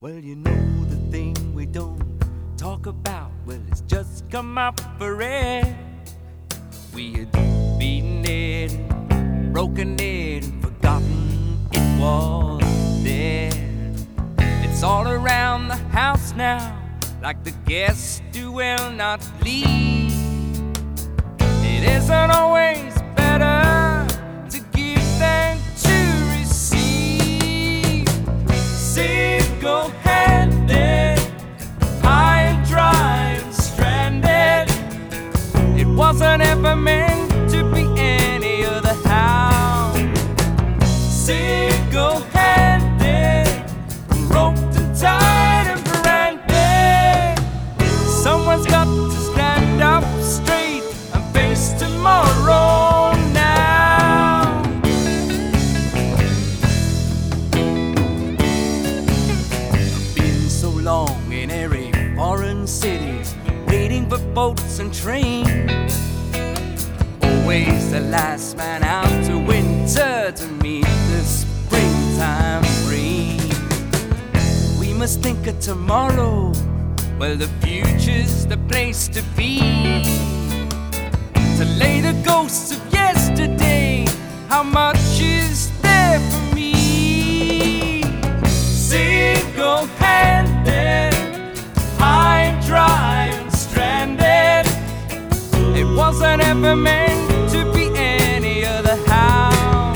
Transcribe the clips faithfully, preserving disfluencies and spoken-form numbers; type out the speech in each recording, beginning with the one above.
Well, you know the thing we don't talk about, well, it's just come up for air. We had beaten it, broken it, and forgotten it was there. It's all around the house now, like the guest who will not leave. It isn't always better to give than to receive. Single-handed, high and dry and stranded. It wasn't ever meant to be any other how. Single-handed, roped and tied and branded. Someone's got to stand up straight and face tomorrow now. I've been so long in airy foreign cities, waiting for boats and trains. Always the last man out to winter to meet the springtime rain. We must think of tomorrow, well, the future's the place to be. To lay the ghosts of yesterday, how much is there for me? Single-handed, high and dry and stranded. It wasn't ever meant to be any other how.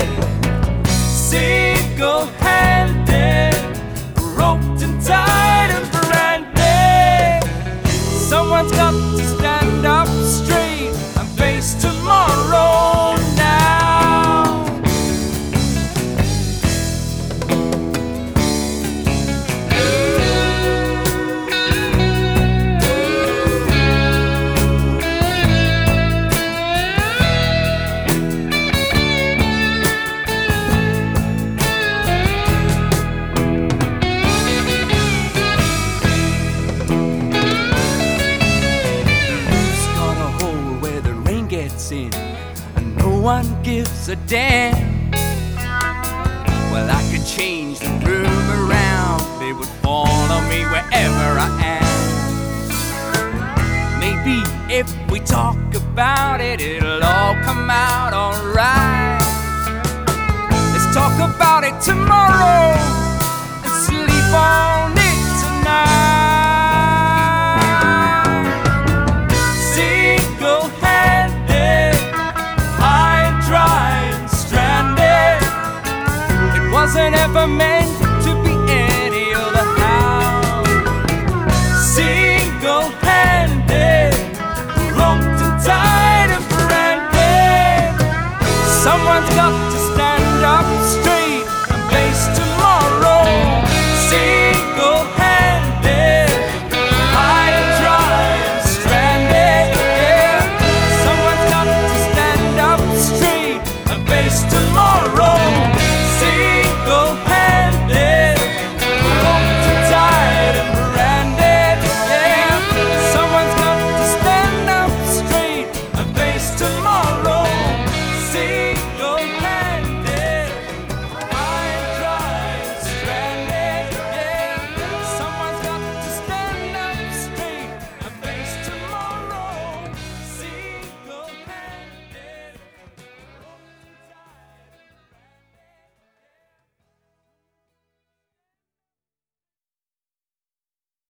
Single-handed, roped and tied and branded. Someone's got to stand up straight and face tomorrow now. In, and no one gives a damn. Well, I could change the room around, they would follow me wherever I am. Maybe if we talk about it, it'll all come out alright. Let's talk about it tomorrow and sleep on.